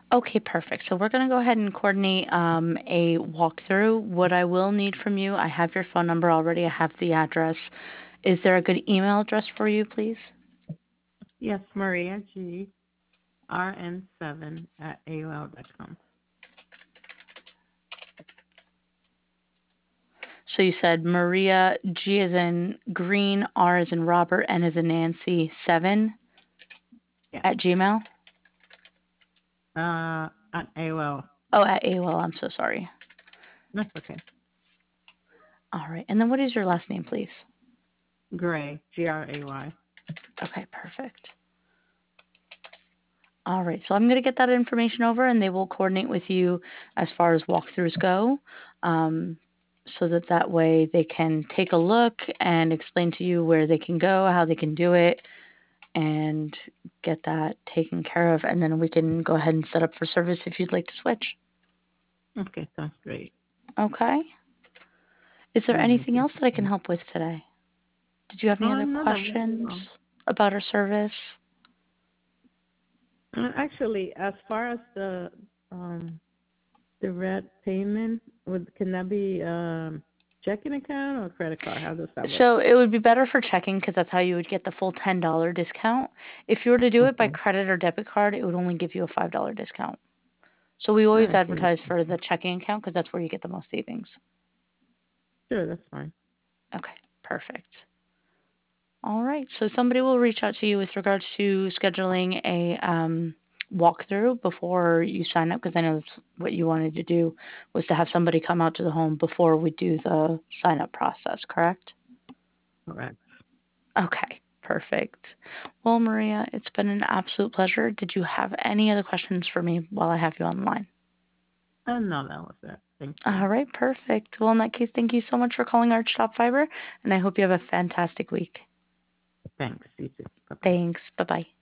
Okay, perfect. So we're going to go ahead and coordinate a walkthrough. What I will need from you, I have your phone number already, I have the address. Is there a good email address for you, please? Yes, Maria G. RN7 at AOL.com. So you said Maria G as in Green, R as in Robert, N as in Nancy, 7 Yes. at Gmail? At AOL. Oh, at AOL. I'm so sorry. That's okay. All right. And then what is your last name, please? Gray, Gray. Okay, perfect. All right. So I'm going to get that information over and they will coordinate with you as far as walkthroughs go. Um, so that way they can take a look and explain to you where they can go, how they can do it, and get that taken care of. And then we can go ahead and set up for service if you'd like to switch. Okay, sounds great. Okay. Is there anything else that I can Okay. help with today? Did you have any other No, that was all. questions about our service? Actually, as far as um the red payment, can that be checking account or credit card? How does that work? So it would be better for checking because that's how you would get the full $10 discount. If you were to do it by Okay. credit or debit card, it would only give you a $5 discount. So we always I see. advertise for the checking account because that's where you get the most savings. Sure, that's fine. Okay, perfect. All right. So somebody will reach out to you with regards to scheduling a walkthrough before you sign up because I know that's what you wanted to do was to have somebody come out to the home before we do the sign up process, correct? Correct. Okay, perfect. Well, Maria, it's been an absolute pleasure. Did you have any other questions for me while I have you online? No, that was it. Thank you. All right, perfect. Well, in that case, thank you so much for calling Archtop Fiber, and I hope you have a fantastic week. Thanks. You too. Bye bye. Thanks. Bye bye.